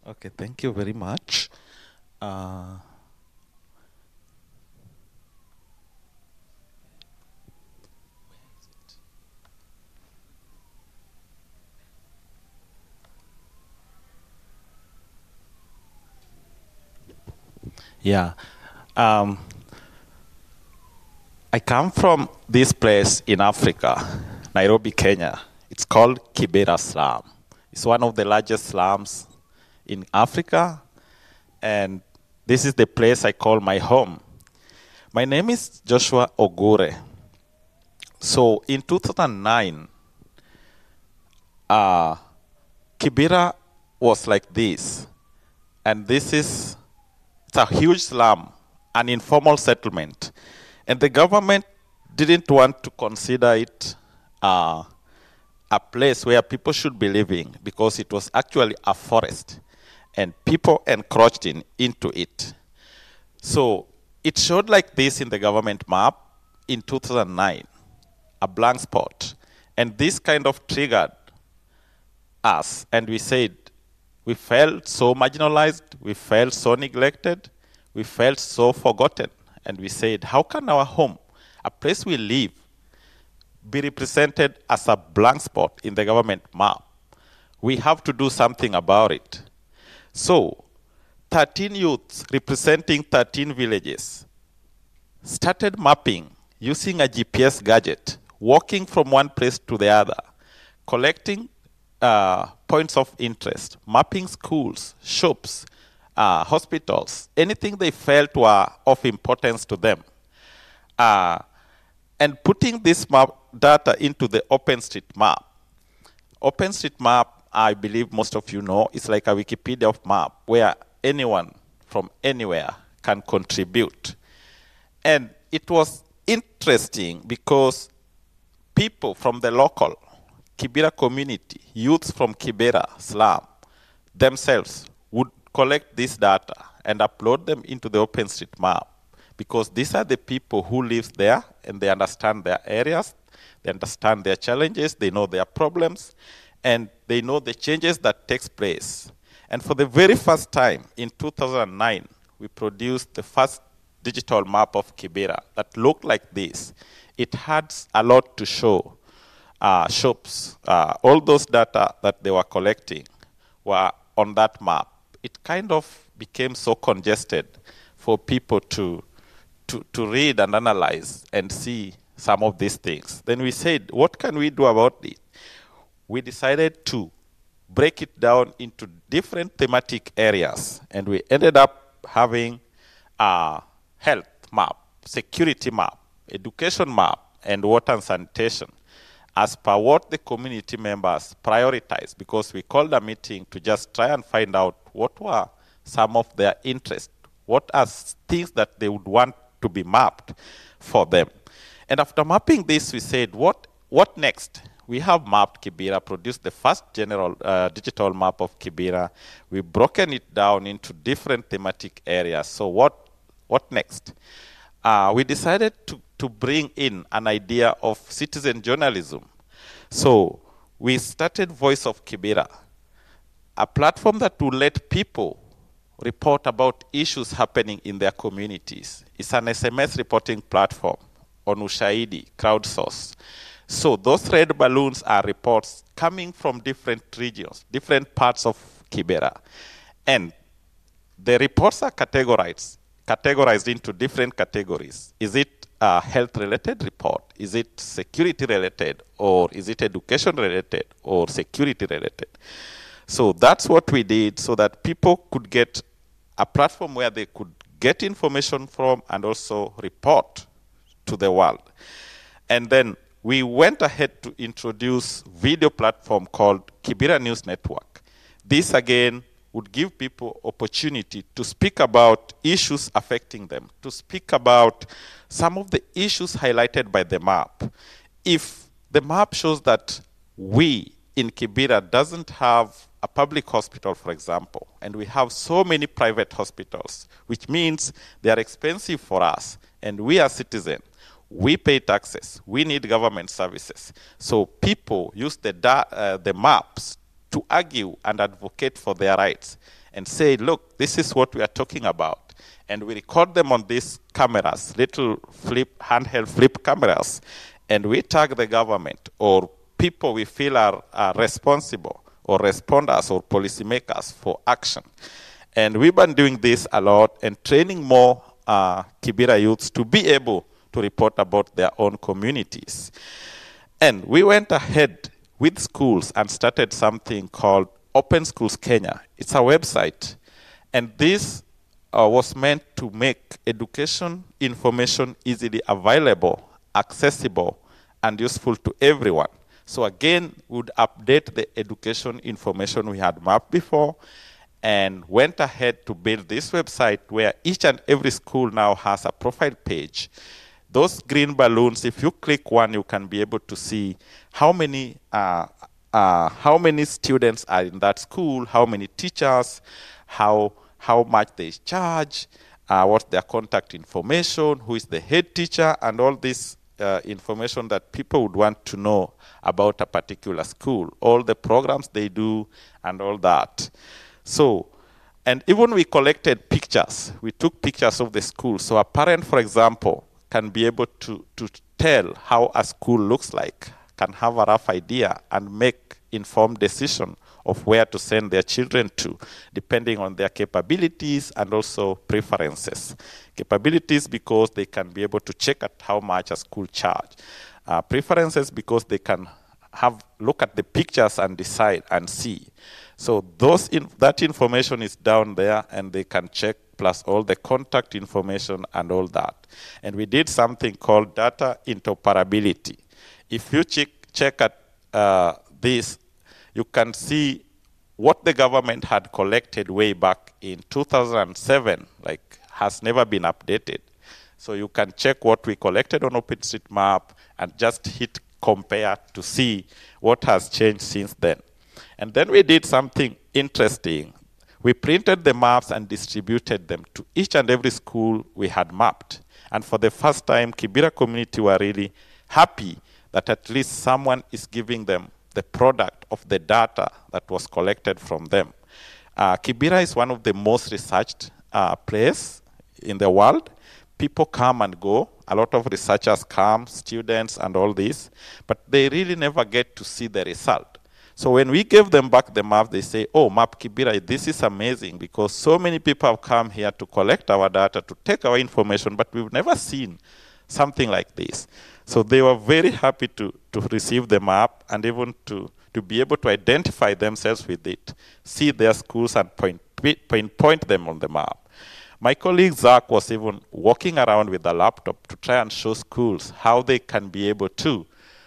Okay, thank you very much. Uh, yeah, um, I come from this place in Africa, Nairobi, Kenya. It's called Kibera Slum. It's one of the largest slums in Africa, and this is the place I call my home. My name is Joshua Ogure. So in 2009, uh, Kibera was like this, and this is it's a huge slum, an informal settlement, and the government didn't want to consider it uh, a place where people should be living because it was actually a forest, and people encroached into it. So it showed like this in the government map in 2009, a blank spot, and this kind of triggered us, and we said we felt so marginalized, we felt so neglected, we felt so forgotten, and we said, how can our home, a place we live, be represented as a blank spot in the government map? We have to do something about it. So 13 youths representing 13 villages started mapping using a GPS gadget, walking from one place to the other, collecting points of interest, mapping schools, shops, hospitals, anything they felt were of importance to them, uh, and putting this map data into the OpenStreetMap. OpenStreetMap, I believe most of you know, is like a Wikipedia of map where anyone from anywhere can contribute. And it was interesting because people from the local Kibera community, youths from Kibera slum, themselves would collect this data and upload them into the OpenStreetMap because these are the people who live there and they understand their areas, they understand their challenges, they know their problems, and they know the changes that takes place. And for the very first time in 2009, we produced the first digital map of Kibera that looked like this. It had a lot to show. Shops, all those data that they were collecting were on that map. It kind of became so congested for people to read and analyze and see some of these things. Then we said, what can we do about it? We decided to break it down into different thematic areas, and we ended up having a health map, security map, education map, and water and sanitation as per what the community members prioritized, because we called a meeting to just try and find out what were some of their interests, what are things that they would want to be mapped for them. And after mapping this, we said, what next? We have mapped Kibera, produced the first general digital map of Kibera. We've broken it down into different thematic areas. So what next? We decided to bring in an idea of citizen journalism. So we started Voice of Kibera, a platform that will let people report about issues happening in their communities. It's an SMS reporting platform on Ushahidi, crowdsource. So those red balloons are reports coming from different regions, different parts of Kibera. And the reports are categorized into different categories. Is it a health-related report? Is it security-related? Or is it education-related or security-related? So that's what we did so that people could get a platform where they could get information from and also report to the world. And then we went ahead to introduce video platform called Kibera News Network. This again would give people opportunity to speak about issues affecting them, to speak about some of the issues highlighted by the map. If the map shows that we in Kibera doesn't have a public hospital, for example, and we have so many private hospitals, which means they are expensive for us, and we are citizens. We pay taxes. We need government services. So people use the maps to argue and advocate for their rights. and say, look, this is what we are talking about. And we record them on these cameras, little handheld flip cameras, and we tag the government or people we feel are responsible or responders or policymakers for action. And we've been doing this a lot and training more Kibera youths to be able to report about their own communities. And we went ahead with schools and started something called Open Schools Kenya. It's a website. And this was meant to make education information easily available, accessible, and useful to everyone. So again, we would update the education information we had mapped before and went ahead to build this website where each and every school now has a profile page. Those green balloons, if you click one, you can be able to see how many students are in that school, how many teachers, how much they charge, what's their contact information, who is the head teacher, and all this information that people would want to know about a particular school, all the programs they do, and all that. So, and even we collected pictures. We took pictures of the school. So a parent, for example, can be able to tell how a school looks like, can have a rough idea, and make informed decision of where to send their children to, depending on their capabilities and also preferences. Capabilities because they can be able to check at how much a school charge. Preferences because they can look at the pictures and decide and see. So that information is down there and they can check, plus all the contact information and all that. And we did something called data interoperability. If you check at this, you can see what the government had collected way back in 2007, has never been updated. So you can check what we collected on OpenStreetMap and just hit compare to see what has changed since then. And then we did something interesting. We printed the maps and distributed them to each and every school we had mapped. And for the first time, Kibera community were really happy that at least someone is giving them the product of the data that was collected from them. Kibera is one of the most researched places in the world. People come and go. A lot of researchers come, students and all this, but they really never get to see the result. So when we gave them back the map, they say, oh, Map Kibera, this is amazing because so many people have come here to collect our data, to take our information, but we've never seen something like this. So they were very happy to receive the map and even to be able to identify themselves with it, see their schools and point them on the map. My colleague Zach was even walking around with a laptop to try and show schools how they can be able to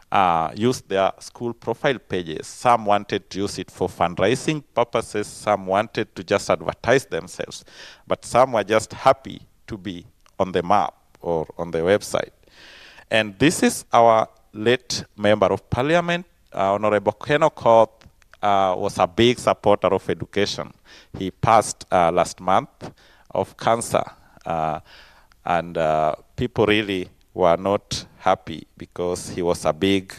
use their school profile pages. Some wanted to use it for fundraising purposes, some wanted to just advertise themselves, but some were just happy to be on the map or on the website. And this is our late Member of Parliament, Honorable Ken Okoth, was a big supporter of education. He passed last month of cancer, and people really were not happy because he was a big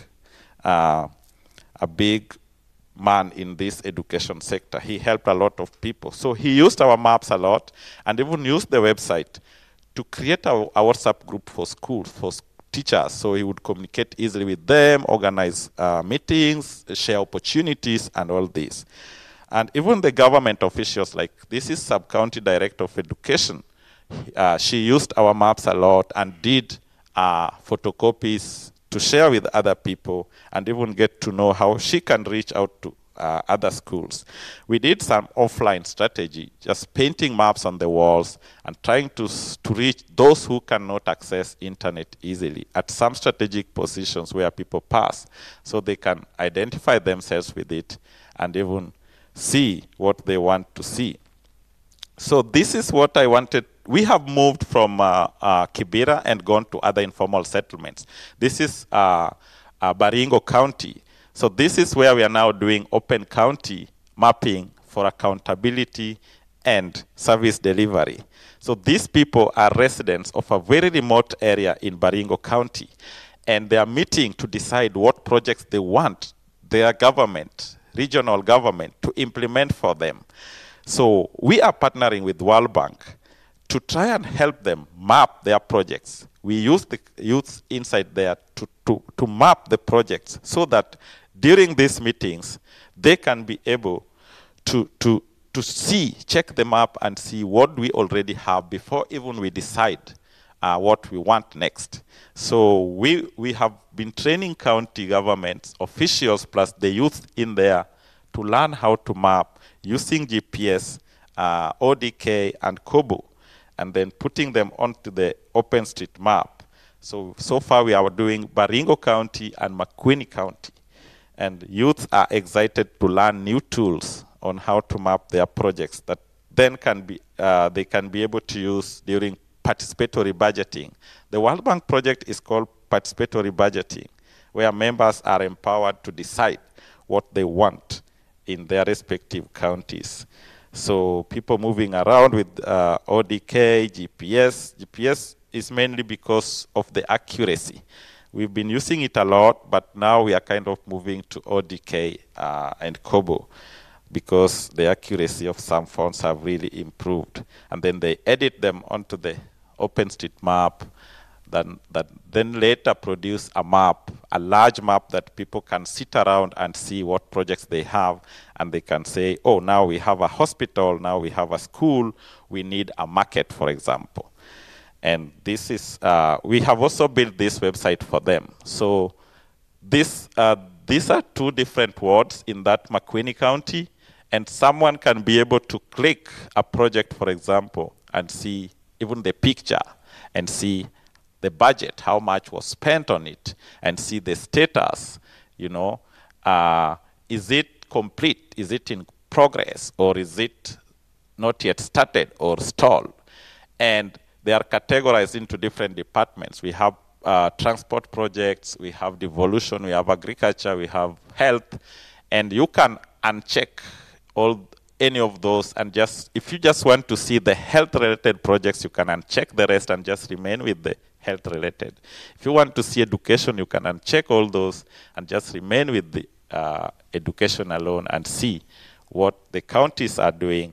man in this education sector. He helped a lot of people. So he used our maps a lot and even used the website to create a WhatsApp group for schools, for teachers, so he would communicate easily with them, organize meetings, share opportunities, and all this. And even the government officials, like this is Sub-County Director of Education, she used our maps a lot and did photocopies to share with other people and even get to know how she can reach out to other schools. We did some offline strategy, just painting maps on the walls and trying to reach those who cannot access internet easily at some strategic positions where people pass, so they can identify themselves with it and even see what they want to see. So this is what I wanted. We have moved from Kibera and gone to other informal settlements. This is Baringo County. So this is where we are now doing open county mapping for accountability and service delivery. So these people are residents of a very remote area in Baringo County, and they are meeting to decide what projects they want their government, regional government, to implement for them. So we are partnering with World Bank to try and help them map their projects. We use the youth inside there to map the projects so that during these meetings, they can be able to check the map and see what we already have before even we decide what we want next. So we have been training county governments, officials, plus the youth in there to learn how to map using GPS, ODK, and Kobo, and then putting them onto the OpenStreetMap. So far we are doing Baringo County and McQueen County. And youth are excited to learn new tools on how to map their projects that then they can be able to use during participatory budgeting. The World Bank project is called participatory budgeting, where members are empowered to decide what they want in their respective counties. So people moving around with ODK, GPS. GPS is mainly because of the accuracy. We've been using it a lot, but now we are kind of moving to ODK and Kobo because the accuracy of some fonts have really improved. And then they edit them onto the OpenStreetMap, then later produce a map, a large map that people can sit around and see what projects they have, and they can say, oh, now we have a hospital, now we have a school, we need a market, for example. And this is, we have also built this website for them. So these are two different wards in that McQueen County, and someone can be able to click a project, for example, and see even the picture, and see the budget, how much was spent on it, and see the status, is it complete, is it in progress, or is it not yet started or stalled? And they are categorized into different departments. We have transport projects, we have devolution, we have agriculture, we have health, and you can uncheck any of those, and if you just want to see the health-related projects, you can uncheck the rest and just remain with the health-related. If you want to see education, you can uncheck all those and just remain with the education alone and see what the counties are doing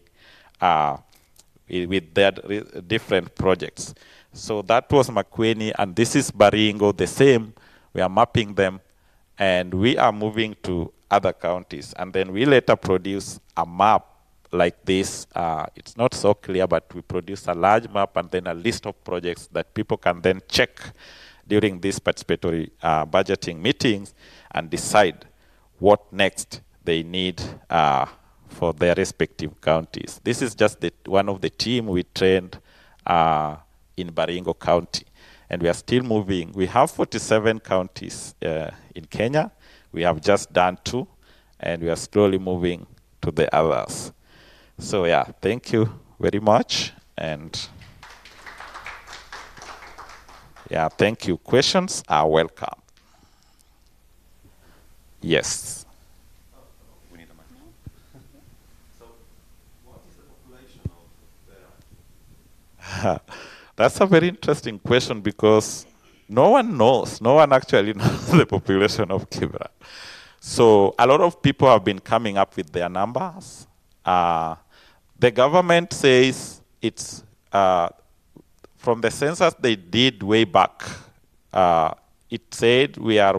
with their different projects. So that was McQueen, and this is Baringo, the same. We are mapping them, and we are moving to other counties. And then we later produce a map like this. It's not so clear, but we produce a large map and then a list of projects that people can then check during these participatory budgeting meetings and decide what next they need for their respective counties. This is just one of the team we trained in Baringo County. And we are still moving. We have 47 counties in Kenya. We have just done 2, and we are slowly moving to the others. So yeah, thank you very much. And yeah, thank you. Questions are welcome. Yes. We need a microphone. So, what is the population of the... That's a very interesting question because no one knows. No one actually knows the population of Kibera. So a lot of people have been coming up with their numbers. The government says it's from the census they did way back. It said we are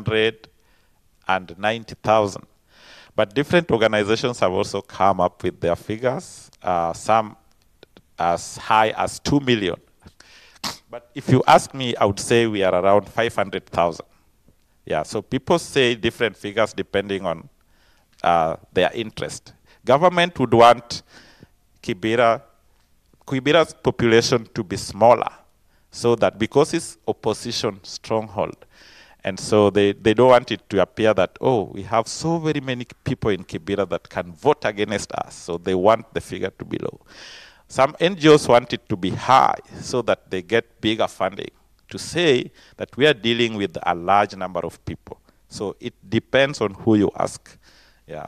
190,000. But different organizations have also come up with their figures, some as high as 2 million. But if you ask me, I would say we are around 500,000. Yeah, so people say different figures depending on their interest. Government would want Kibera's population to be smaller, so that because it's opposition stronghold, and so they don't want it to appear that, oh, we have so very many people in Kibera that can vote against us, so they want the figure to be low. Some NGOs want it to be high so that they get bigger funding to say that we are dealing with a large number of people. So it depends on who you ask. Yeah.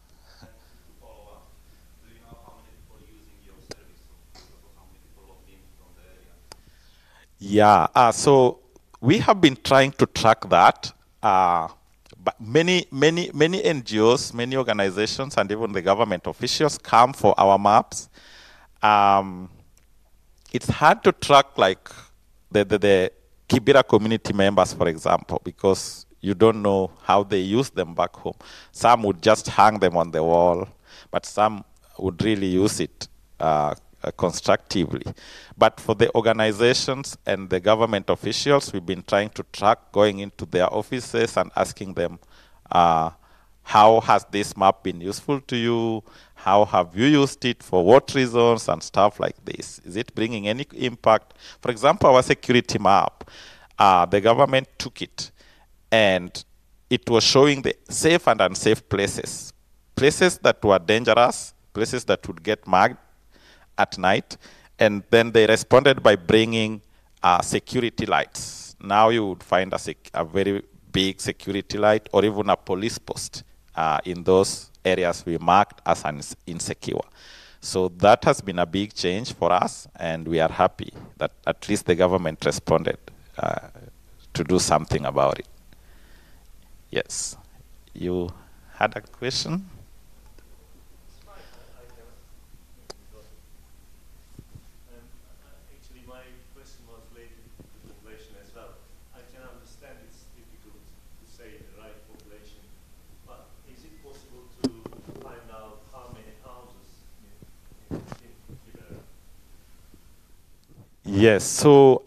Do you know how many people are using your service? Or how many people logged in from the area? Yeah. So we have been trying to track that, but many NGOs, many organizations, and even the government officials come for our maps. It's hard to track like the Kibera community members, for example, because you don't know how they use them back home. Some would just hang them on the wall, but some would really use it constructively. But for the organizations and the government officials, we've been trying to track, going into their offices and asking them, how has this map been useful to you? How have you used it? For what reasons? And stuff like this. Is it bringing any impact? For example, our security map, the government took it and it was showing the safe and unsafe places. Places that were dangerous, places that would get mugged at night. And then they responded by bringing security lights. Now you would find a very big security light or even a police post in those areas we marked as insecure. So that has been a big change for us, and we are happy that at least the government responded to do something about it. Yes. You had a question? Actually, my question was related to the population as well. I can understand it's difficult to say the right population, but is it possible to find out how many houses in Kibera? Yes. So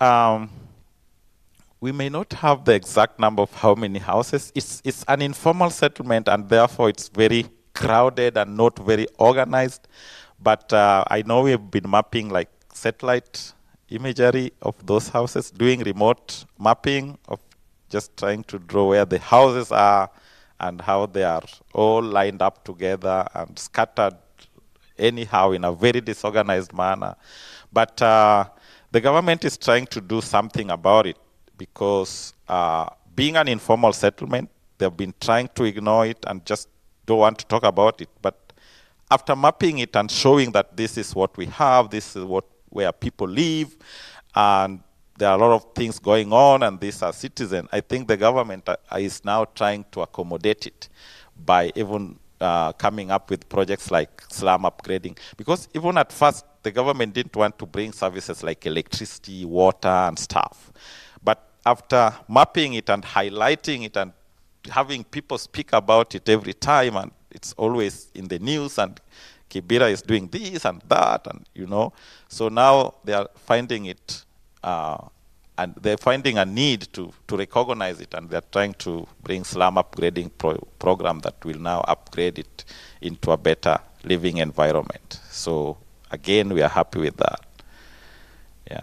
we may not have the exact number of how many houses. It's an informal settlement, and therefore it's very crowded and not very organized. But I know we've been mapping like satellite imagery of those houses, doing remote mapping of just trying to draw where the houses are and how they are all lined up together and scattered anyhow in a very disorganized manner. But the government is trying to do something about it because being an informal settlement, they've been trying to ignore it and just don't want to talk about it. But after mapping it and showing that this is what we have, this is where people live, and there are a lot of things going on, and these are citizens, I think the government is now trying to accommodate it by even coming up with projects like slum upgrading. Because even at first, the government didn't want to bring services like electricity, water, and stuff. But after mapping it and highlighting it and having people speak about it every time, and it's always in the news, and Kibera is doing this and that, and so now they are finding it, and they're finding a need to recognize it, and they're trying to bring slum upgrading program that will now upgrade it into a better living environment. So again, we are happy with that. Yeah.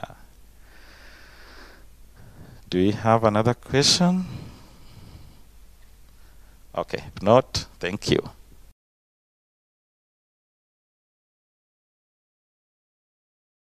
Do we have another question? Okay, if not, thank you.